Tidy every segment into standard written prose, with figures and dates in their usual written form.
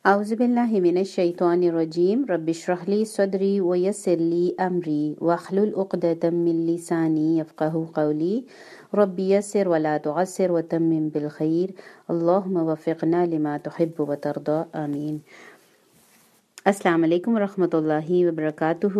اعوذ باللہ من الشیطان الرجیم رب اشرح لی صدری ویسر لی امری واحلل عقدۃ من لسانی یفقہوا قولی رب یسر ولا تعسر وتمم بالخیر اللہم وفقنا لما تحب وترضى آمین۔ السلام علیکم ورحمۃ اللہ وبرکاتہ۔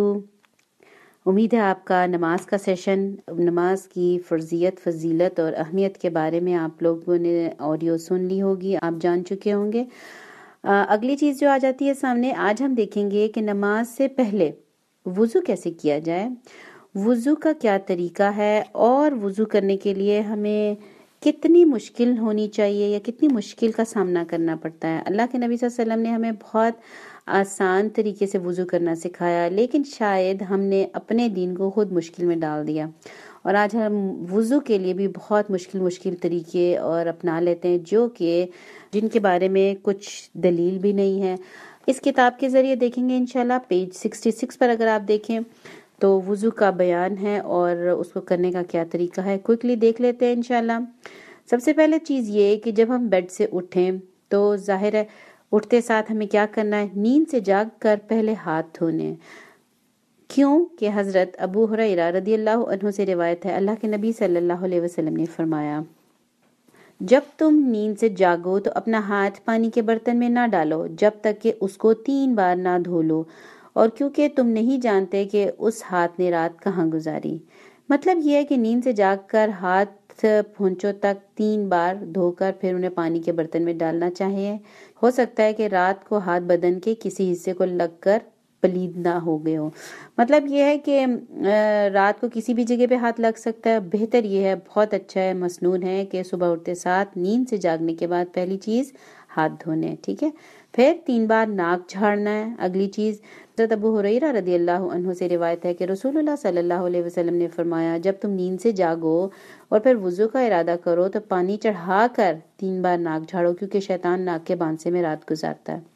امید ہے آپ کا نماز کا سیشن، نماز کی فرضیت، فضیلت اور اہمیت کے بارے میں آپ لوگوں نے آڈیو سن لی ہوگی، آپ جان چکے ہوں گے۔ اگلی چیز جو آ جاتی ہے سامنے، آج ہم دیکھیں گے کہ نماز سے پہلے وضو کیسے کیا جائے، وضو کا کیا طریقہ ہے، اور وضو کرنے کے لیے ہمیں کتنی مشکل ہونی چاہیے یا کتنی مشکل کا سامنا کرنا پڑتا ہے۔ اللہ کے نبی صلی اللہ علیہ وسلم نے ہمیں بہت آسان طریقے سے وضو کرنا سکھایا، لیکن شاید ہم نے اپنے دین کو خود مشکل میں ڈال دیا، اور آج ہم وضو کے لیے بھی بہت مشکل طریقے اور اپنا لیتے ہیں جن کے بارے میں کچھ دلیل بھی نہیں ہے۔ اس کتاب کے ذریعے دیکھیں گے انشاءاللہ، پیج 66 پر اگر آپ دیکھیں تو وضو کا بیان ہے اور اس کو کرنے کا کیا طریقہ ہے، کوئکلی دیکھ لیتے ہیں انشاءاللہ۔ سب سے پہلے چیز یہ کہ جب ہم بیڈ سے اٹھیں تو ظاہر ہے اٹھتے ساتھ ہمیں کیا کرنا ہے، نیند سے جاگ کر پہلے ہاتھ دھونے۔ کیوں کہ حضرت ابو ہریرہ رضی اللہ عنہ سے روایت ہے، اللہ کے نبی صلی اللہ علیہ وسلم نے فرمایا، جب تم نیند سے جاگو تو اپنا ہاتھ پانی کے برتن میں نہ ڈالو جب تک کہ اس کو 3 بار نہ دھو لو، اور کیونکہ تم نہیں جانتے کہ اس ہاتھ نے رات کہاں گزاری۔ مطلب یہ ہے کہ نیند سے جاگ کر ہاتھ پہنچوں تک 3 بار دھو کر پھر انہیں پانی کے برتن میں ڈالنا چاہیے۔ ہو سکتا ہے کہ رات کو ہاتھ بدن کے کسی حصے کو لگ کر پلید نہ ہو گئے ہو، مطلب یہ ہے کہ رات کو کسی بھی جگہ پہ ہاتھ لگ سکتا ہے۔ بہتر یہ ہے، بہت اچھا ہے، مسنون ہے کہ صبح اٹھتے ساتھ نیند سے جاگنے کے بعد پہلی چیز ہاتھ دھونے، ٹھیک ہے، پھر 3 بار ناک جھاڑنا ہے۔ اگلی چیز، حضرت ابو ہریرہ رضی اللہ عنہ سے روایت ہے کہ رسول اللہ صلی اللہ علیہ وسلم نے فرمایا، جب تم نیند سے جاگو اور پھر وضو کا ارادہ کرو تو پانی چڑھا کر 3 بار ناک جھاڑو، کیونکہ شیطان ناک کے بانسے میں رات گزارتا ہے۔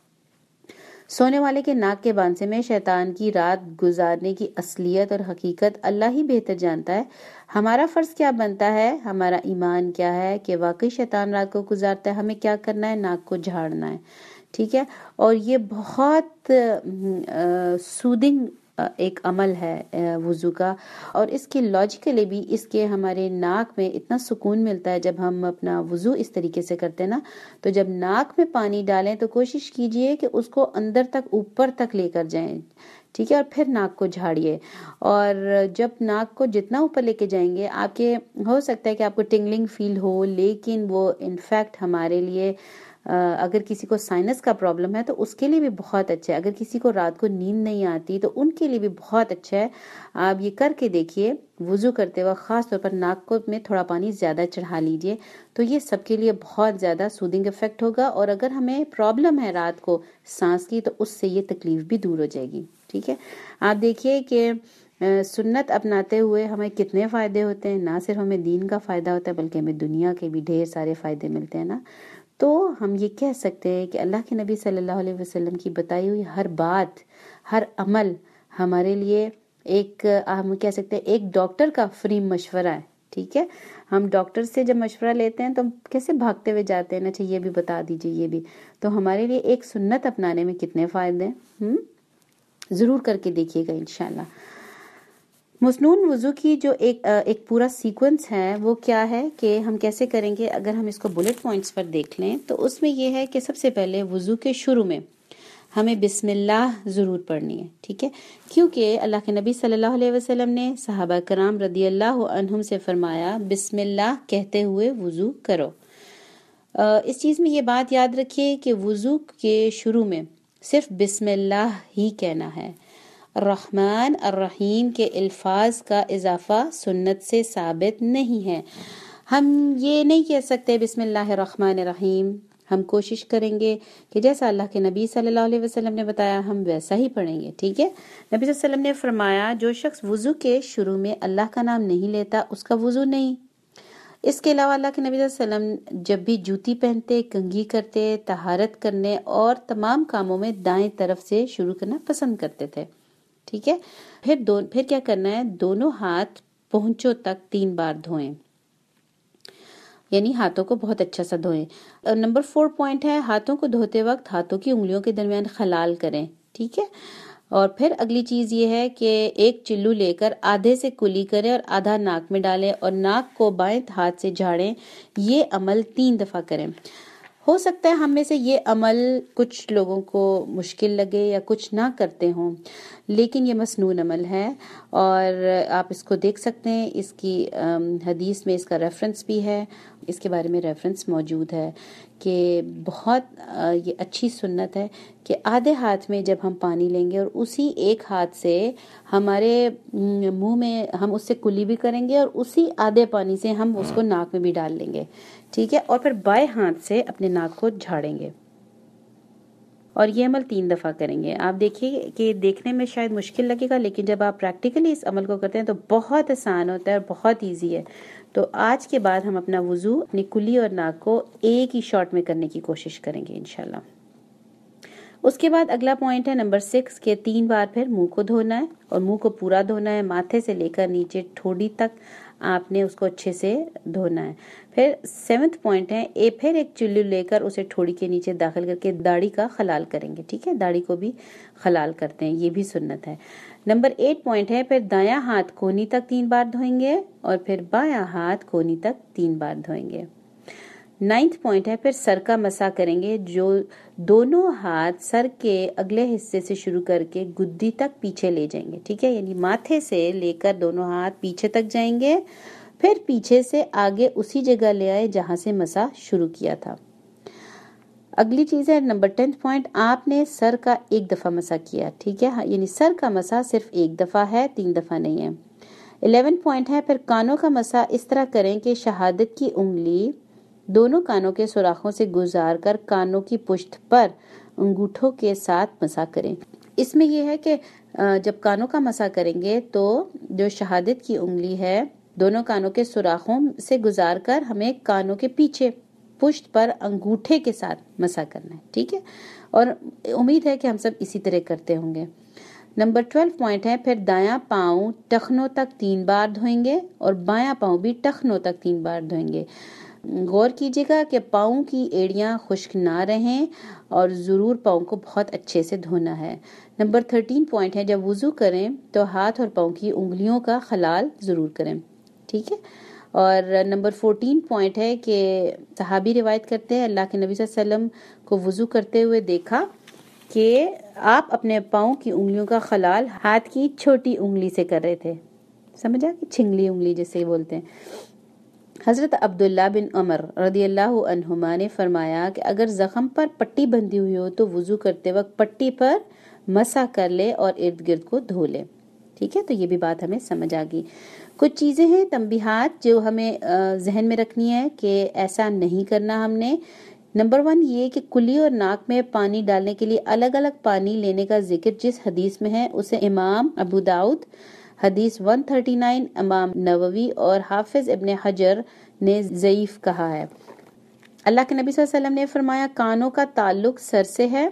سونے والے کے ناک کے بانسے میں شیطان کی رات گزارنے کی اصلیت اور حقیقت اللہ ہی بہتر جانتا ہے۔ ہمارا فرض کیا بنتا ہے، ہمارا ایمان کیا ہے کہ واقعی شیطان رات کو گزارتا ہے، ہمیں کیا کرنا ہے، ناک کو جھاڑنا ہے، ٹھیک ہے۔ اور یہ بہت سودنگ ایک عمل ہے وضو کا، اور اس کے لاجیکلی بھی اس کے ہمارے ناک میں اتنا سکون ملتا ہے جب ہم اپنا وضو اس طریقے سے کرتے ہیں نا۔ تو جب ناک میں پانی ڈالیں تو کوشش کیجئے کہ اس کو اندر تک، اوپر تک لے کر جائیں، ٹھیک ہے، اور پھر ناک کو جھاڑیے۔ اور جب ناک کو جتنا اوپر لے کے جائیں گے، آپ کے ہو سکتا ہے کہ آپ کو ٹنگلنگ فیل ہو، لیکن وہ انفیکٹ ہمارے لیے اگر کسی کو سائنس کا پرابلم ہے تو اس کے لیے بھی بہت اچھا ہے، اگر کسی کو رات کو نیند نہیں آتی تو ان کے لیے بھی بہت اچھا ہے۔ آپ یہ کر کے دیکھیے، وضو کرتے وقت خاص طور پر ناک کو میں تھوڑا پانی زیادہ چڑھا لیجئے، تو یہ سب کے لیے بہت زیادہ سودنگ افیکٹ ہوگا۔ اور اگر ہمیں پرابلم ہے رات کو سانس کی تو اس سے یہ تکلیف بھی دور ہو جائے گی، ٹھیک ہے۔ آپ دیکھیے کہ سنت اپناتے ہوئے ہمیں کتنے فائدے ہوتے ہیں، نہ صرف ہمیں دین کا فائدہ ہوتا ہے بلکہ ہمیں دنیا کے بھی ڈھیر سارے فائدے ملتے ہیں نا۔ تو ہم یہ کہہ سکتے ہیں کہ اللہ کے نبی صلی اللہ علیہ وسلم کی بتائی ہوئی ہر بات، ہر عمل ہمارے لیے ایک، ہم کہہ سکتے ہیں ایک ڈاکٹر کا فری مشورہ ہے، ٹھیک ہے۔ ہم ڈاکٹر سے جب مشورہ لیتے ہیں تو ہم کیسے بھاگتے ہوئے جاتے ہیں، اچھا یہ بھی بتا دیجئے، یہ بھی، تو ہمارے لیے ایک سنت اپنانے میں کتنے فائدے ہیں، ضرور کر کے دیکھیے گا انشاءاللہ۔ مسنون وضو کی جو ایک پورا سیکوینس ہے وہ کیا ہے کہ ہم کیسے کریں گے، اگر ہم اس کو بلٹ پوائنٹس پر دیکھ لیں تو اس میں یہ ہے کہ سب سے پہلے وضو کے شروع میں ہمیں بسم اللہ ضرور پڑھنی ہے، ٹھیک ہے، کیونکہ اللہ کے نبی صلی اللہ علیہ وسلم نے صحابہ کرام رضی اللہ عنہم سے فرمایا، بسم اللہ کہتے ہوئے وضو کرو۔ اس چیز میں یہ بات یاد رکھیے کہ وضو کے شروع میں صرف بسم اللہ ہی کہنا ہے، الرحمن الرحیم کے الفاظ کا اضافہ سنت سے ثابت نہیں ہے۔ ہم یہ نہیں کہہ سکتے بسم اللہ الرحمن الرحیم، ہم کوشش کریں گے کہ جیسا اللہ کے نبی صلی اللہ علیہ وسلم نے بتایا ہم ویسا ہی پڑھیں گے، ٹھیک ہے۔ نبی صلی اللہ علیہ وسلم نے فرمایا، جو شخص وضو کے شروع میں اللہ کا نام نہیں لیتا اس کا وضو نہیں۔ اس کے علاوہ اللہ کے نبی صلی اللہ علیہ وسلم جب بھی جوتی پہنتے، کنگھی کرتے، طہارت کرنے اور تمام کاموں میں دائیں طرف سے شروع کرنا پسند کرتے تھے، ٹھیک ہے۔ پھر کیا کرنا ہے، دونوں ہاتھ پہنچوں تک 3 بار دھوئیں۔ یعنی ہاتھوں کو بہت اچھا سا دھوئیں. نمبر 4 پوائنٹ ہے ہاتھوں کو دھوتے وقت ہاتھوں کی انگلیوں کے درمیان خلال کریں. ٹھیک ہے. اور پھر اگلی چیز یہ ہے کہ ایک چلو لے کر آدھے سے کلی کریں اور آدھا ناک میں ڈالیں اور ناک کو بائیں ہاتھ سے جھاڑیں. یہ عمل 3 دفعہ کریں. ہو سکتا ہے ہم میں سے یہ عمل کچھ لوگوں کو مشکل لگے یا کچھ نہ کرتے ہوں، لیکن یہ مسنون عمل ہے اور آپ اس کو دیکھ سکتے ہیں. اس کی حدیث میں اس کا ریفرنس بھی ہے، اس کے بارے میں ریفرنس موجود ہے کہ بہت یہ اچھی سنت ہے کہ آدھے ہاتھ میں جب ہم پانی لیں گے اور اسی ایک ہاتھ سے ہمارے منہ میں ہم اس سے کلی بھی کریں گے اور اسی آدھے پانی سے ہم اس کو ناک میں بھی ڈال لیں گے. ٹھیک ہے. اور پھر بائیں ہاتھ سے اپنے ناک کو جھاڑیں گے اور یہ عمل 3 دفعہ کریں گے. آپ دیکھیے کہ دیکھنے میں شاید مشکل لگے گا، لیکن جب آپ پریکٹیکلی اس عمل کو کرتے ہیں تو بہت آسان ہوتا ہے اور بہت ایزی ہے. تو آج کے بعد ہم اپنا وضو اپنی کلی اور ناک کو ایک ہی شاٹ میں کرنے کی کوشش کریں گے انشاءاللہ. اس کے بعد اگلا پوائنٹ ہے نمبر 6 کہ 3 بار پھر منہ کو دھونا ہے اور منہ کو پورا دھونا ہے، ماتھے سے لے کر نیچے ٹھوڑی تک آپ نے اس کو اچھے سے دھونا ہے. پھر 7 پوائنٹ ہے پھر ایک چلو لے کر اسے ٹھوڑی کے نیچے داخل کر کے داڑھی کا خلال کریں گے. ٹھیک ہے. داڑھی کو بھی خلال کرتے ہیں، یہ بھی سنت ہے. نمبر 8 پوائنٹ ہے پھر دایاں ہاتھ کونی تک 3 بار دھوئیں گے اور پھر بایاں ہاتھ کونی تک 3 بار دھوئیں گے. 9 پوائنٹ ہے پھر سر کا مسح کریں گے، جو دونوں ہاتھ سر کے اگلے حصے سے شروع کر کے گدی تک پیچھے لے جائیں گے. ٹھیک ہے. یعنی ماتھے سے لے کر دونوں ہاتھ پیچھے تک جائیں گے، پھر پیچھے سے آگے اسی جگہ لے آئے جہاں سے مسح شروع کیا تھا. اگلی چیز ہے نمبر 10 پوائنٹ، آپ نے سر کا 1 دفعہ مسح کیا. ٹھیک ہے. یعنی سر کا مسح صرف 1 دفعہ ہے، 3 دفعہ نہیں ہے. 11 پوائنٹ ہے پھر کانوں کا مسح اس طرح کریں کہ شہادت کی انگلی دونوں کانوں کے سوراخوں سے گزار کر کانوں کی پشت پر انگوٹھوں کے ساتھ مسح کریں. اس میں یہ ہے کہ جب کانوں کا مسح کریں گے تو جو شہادت کی انگلی ہے دونوں کانوں کے سوراخوں سے گزار کر ہمیں کانوں کے پیچھے پشت پر انگوٹھے کے ساتھ مسح کرنا ہے. ٹھیک ہے. اور امید ہے کہ ہم سب اسی طرح کرتے ہوں گے. نمبر 12 پوائنٹ ہے پھر دایاں پاؤں ٹخنوں تک 3 بار دھوئیں گے اور بایاں پاؤں بھی ٹخنوں تک 3 بار دھوئیں گے. غور کیجیے گا کہ پاؤں کی ایڑیاں خشک نہ رہیں اور ضرور پاؤں کو بہت اچھے سے دھونا ہے. نمبر 13 پوائنٹ ہے جب وضو کریں تو ہاتھ اور پاؤں کی انگلیوں کا خلال ضرور کریں. ٹھیک ہے. اور نمبر 14 پوائنٹ ہے کہ صحابی روایت کرتے ہیں اللہ کے نبی صلی اللہ علیہ وسلم کو وضو کرتے ہوئے دیکھا کہ آپ اپنے پاؤں کی انگلیوں کا خلال ہاتھ کی چھوٹی انگلی سے کر رہے تھے. سمجھا کہ چھنگلی انگلی جسے بولتے ہیں. حضرت عبداللہ بن عمر رضی اللہ عنہما نے فرمایا کہ اگر زخم پر پٹی بندھی ہوئی ہو تو وضو کرتے وقت پٹی پر مسح کر لے اور ارد گرد کو دھو لے. ٹھیک ہے. تو یہ بھی بات ہمیں سمجھ آ گئی. کچھ چیزیں ہیں تنبیہات جو ہمیں ذہن میں رکھنی ہے کہ ایسا نہیں کرنا ہم نے. نمبر 1 یہ کہ کلی اور ناک میں پانی ڈالنے کے لیے الگ الگ پانی لینے کا ذکر جس حدیث میں ہے اسے امام ابو داؤد حدیث 139، امام نووی اور حافظ ابن حجر نے ضعیف کہا ہے. اللہ کے نبی صلی اللہ علیہ وسلم نے فرمایا کانوں کا تعلق سر سے ہے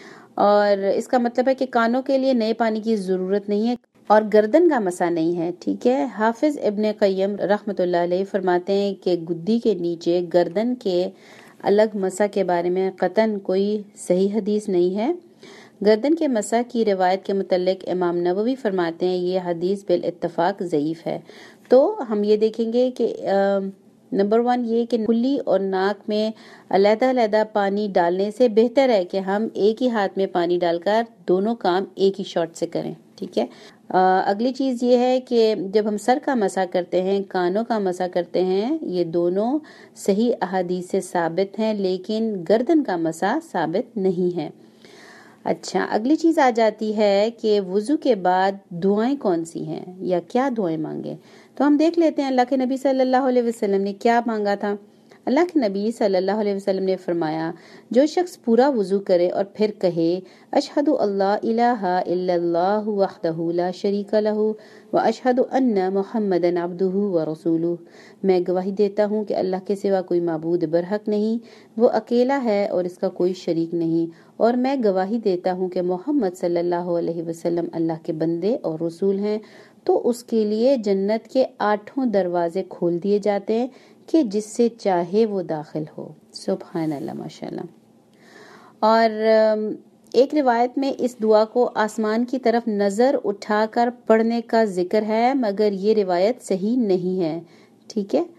اور اس کا مطلب ہے کہ کانوں کے لیے نئے پانی کی ضرورت نہیں ہے اور گردن کا مسح نہیں ہے. ٹھیک ہے. حافظ ابن قیم رحمۃ اللہ علیہ فرماتے ہیں کہ گدی کے نیچے گردن کے الگ مسح کے بارے میں قطعاً کوئی صحیح حدیث نہیں ہے. گردن کے مسح کی روایت کے متعلق امام نووی فرماتے ہیں یہ حدیث بالاتفاق ضعیف ہے. تو ہم یہ دیکھیں گے کہ نمبر 1 یہ کہ کلی اور ناک میں علیحدہ علیحدہ پانی ڈالنے سے بہتر ہے کہ ہم ایک ہی ہاتھ میں پانی ڈال کر دونوں کام ایک ہی شاٹ سے کریں. ٹھیک ہے. اگلی چیز یہ ہے کہ جب ہم سر کا مسح کرتے ہیں کانوں کا مسح کرتے ہیں یہ دونوں صحیح احادیث سے ثابت ہیں لیکن گردن کا مسح ثابت نہیں ہے. اچھا اگلی چیز آ جاتی ہے کہ وضو کے بعد دعائیں کون سی ہیں یا کیا دعائیں مانگیں. تو ہم دیکھ لیتے ہیں اللہ کے نبی صلی اللہ علیہ وسلم نے کیا مانگا تھا. اللہ کے نبی صلی اللہ علیہ وسلم نے فرمایا جو شخص پورا وضو کرے اور پھر کہے اشہد اللہ الہ الا اللہ وحدہ لا شریک لہ واشہد ان محمدا عبدہ ورسولہ، میں گواہی دیتا ہوں کہ اللہ کے سوا کوئی معبود برحق نہیں، وہ اکیلا ہے اور اس کا کوئی شریک نہیں، اور میں گواہی دیتا ہوں کہ محمد صلی اللہ علیہ وسلم اللہ کے بندے اور رسول ہیں، تو اس کے لیے جنت کے 8 دروازے کھول دیے جاتے ہیں کہ جس سے چاہے وہ داخل ہو۔ سبحان اللہ، ماشاء اللہ۔ اور ایک روایت میں اس دعا کو آسمان کی طرف نظر اٹھا کر پڑھنے کا ذکر ہے، مگر یہ روایت صحیح نہیں ہے، ٹھیک ہے۔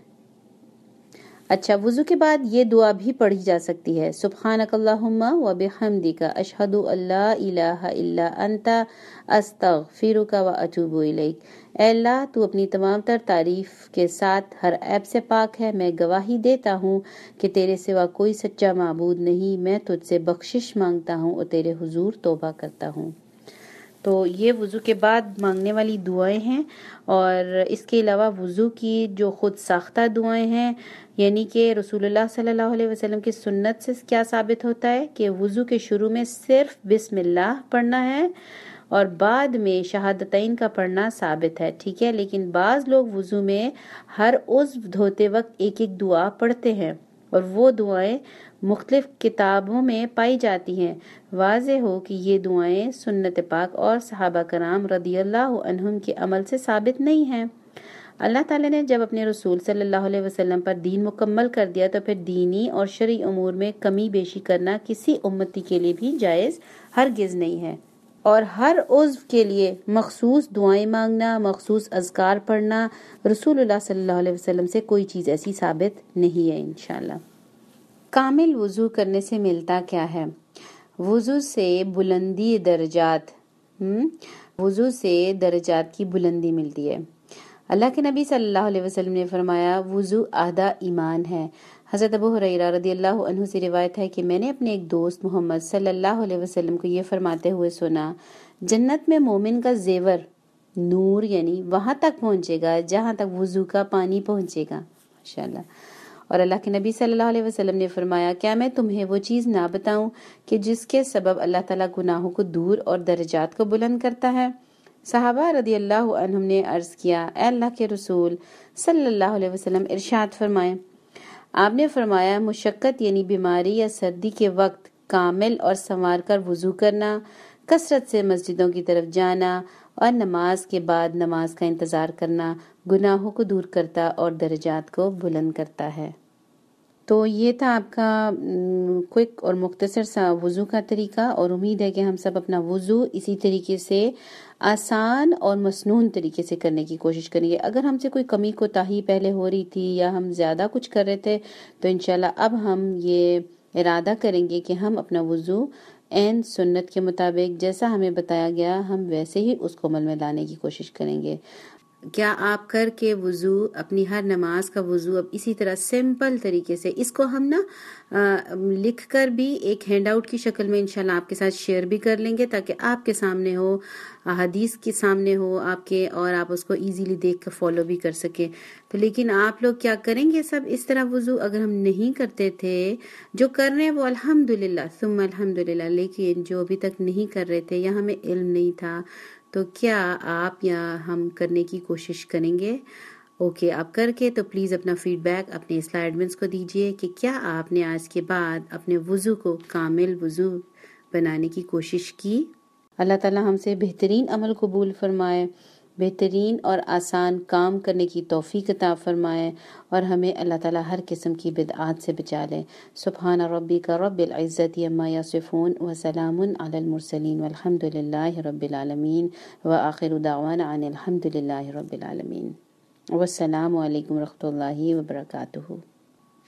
اچھا، وضو کے بعد یہ دعا بھی پڑھی جا سکتی ہے، سبحانک اللہم و بحمدک اشہد ان لا الہ الا انت استغفرک و اتوب الیک۔ اے اللہ، تو اپنی تمام تر تعریف کے ساتھ ہر عیب سے پاک ہے، میں گواہی دیتا ہوں کہ تیرے سوا کوئی سچا معبود نہیں، میں تجھ سے بخشش مانگتا ہوں اور تیرے حضور توبہ کرتا ہوں۔ تو یہ وضو کے بعد مانگنے والی دعائیں ہیں، اور اس کے علاوہ وضو کی جو خود ساختہ دعائیں ہیں، یعنی کہ رسول اللہ صلی اللہ علیہ وسلم کی سنت سے کیا ثابت ہوتا ہے کہ وضو کے شروع میں صرف بسم اللہ پڑھنا ہے اور بعد میں شہادتین کا پڑھنا ثابت ہے، ٹھیک ہے۔ لیکن بعض لوگ وضو میں ہر عضو دھوتے وقت ایک ایک دعا پڑھتے ہیں، اور وہ دعائیں مختلف کتابوں میں پائی جاتی ہیں۔ واضح ہو کہ یہ دعائیں سنت پاک اور صحابہ کرام رضی اللہ عنہم کے عمل سے ثابت نہیں ہیں۔ اللہ تعالیٰ نے جب اپنے رسول صلی اللہ علیہ وسلم پر دین مکمل کر دیا تو پھر دینی اور شرعی امور میں کمی بیشی کرنا کسی امتی کے لیے بھی جائز ہرگز نہیں ہے، اور ہر عضو کے لیے مخصوص دعائیں مانگنا، مخصوص اذکار پڑھنا رسول اللہ صلی اللہ علیہ وسلم سے کوئی چیز ایسی ثابت نہیں ہے انشاءاللہ۔ کامل وضو کرنے سے ملتا کیا ہے؟ وضو سے بلندی درجات وضو سے درجات کی بلندی ملتی ہے۔ اللہ کے نبی صلی اللہ علیہ وسلم نے فرمایا، وضو آدھا ایمان ہے۔ حضرت ابو ہریرہ رضی اللہ عنہ سے روایت ہے کہ میں نے اپنے ایک دوست محمد صلی اللہ علیہ وسلم کو یہ فرماتے ہوئے سنا، جنت میں مومن کا زیور نور یعنی وہاں تک پہنچے گا جہاں تک وضو کا پانی پہنچے گا، ماشاءاللہ۔ اور اللہ کے نبی صلی اللہ علیہ وسلم نے فرمایا، کیا میں تمہیں وہ چیز نہ بتاؤں کہ جس کے سبب اللہ تعالیٰ گناہوں کو دور اور درجات کو بلند کرتا ہے؟ صحابہ رضی اللہ عنہم نے عرض کیا، اے اللہ کے رسول صلی اللہ علیہ وسلم، ارشاد فرمائیں۔ آپ نے فرمایا، مشقت یعنی بیماری یا سردی کے وقت کامل اور سنوار کر وضو کرنا، کثرت سے مسجدوں کی طرف جانا اور نماز کے بعد نماز کا انتظار کرنا گناہوں کو دور کرتا اور درجات کو بلند کرتا ہے۔ تو یہ تھا آپ کا کوئک اور مختصر سا وضو کا طریقہ، اور امید ہے کہ ہم سب اپنا وضو اسی طریقے سے آسان اور مسنون طریقے سے کرنے کی کوشش کریں گے۔ اگر ہم سے کوئی کمی کوتاہی پہلے ہو رہی تھی یا ہم زیادہ کچھ کر رہے تھے تو انشاءاللہ اب ہم یہ ارادہ کریں گے کہ ہم اپنا وضو عین سنت کے مطابق جیسا ہمیں بتایا گیا ہم ویسے ہی اس کو عمل میں لانے کی کوشش کریں گے۔ کیا آپ کر کے وضو اپنی ہر نماز کا وضو اب اسی طرح سمپل طریقے سے، اس کو ہم نا لکھ کر بھی ایک ہینڈ آؤٹ کی شکل میں انشاءاللہ آپ کے ساتھ شیئر بھی کر لیں گے تاکہ آپ کے سامنے ہو، حدیث کے سامنے ہو آپ کے، اور آپ اس کو ایزیلی دیکھ کر فالو بھی کر سکیں۔ تو لیکن آپ لوگ کیا کریں گے سب اس طرح وضو اگر ہم نہیں کرتے تھے، جو کر رہے ہیں وہ الحمدللہ ثم الحمدللہ، لیکن جو ابھی تک نہیں کر رہے تھے یا ہمیں علم نہیں تھا، تو کیا آپ یا ہم کرنے کی کوشش کریں گے؟ اوکے، آپ کر کے تو پلیز اپنا فیڈ بیک اپنے اصلاح ایڈمنس کو دیجئے کہ کیا آپ نے آج کے بعد اپنے وضو کو کامل وضو بنانے کی کوشش کی۔ اللہ تعالی ہم سے بہترین عمل قبول فرمائے، بہترین اور آسان کام کرنے کی توفیق عطا فرمائے، اور ہمیں اللہ تعالی ہر قسم کی بدعات سے بچا لے۔ سبحان ربک رب العزت عما یصفون وسلام علی المرسلین والحمد للہ رب العالمین وآخر دعوانا ان الحمد للہ رب العالمین۔ والسلام علیکم ورحمۃ اللہ وبرکاتہ۔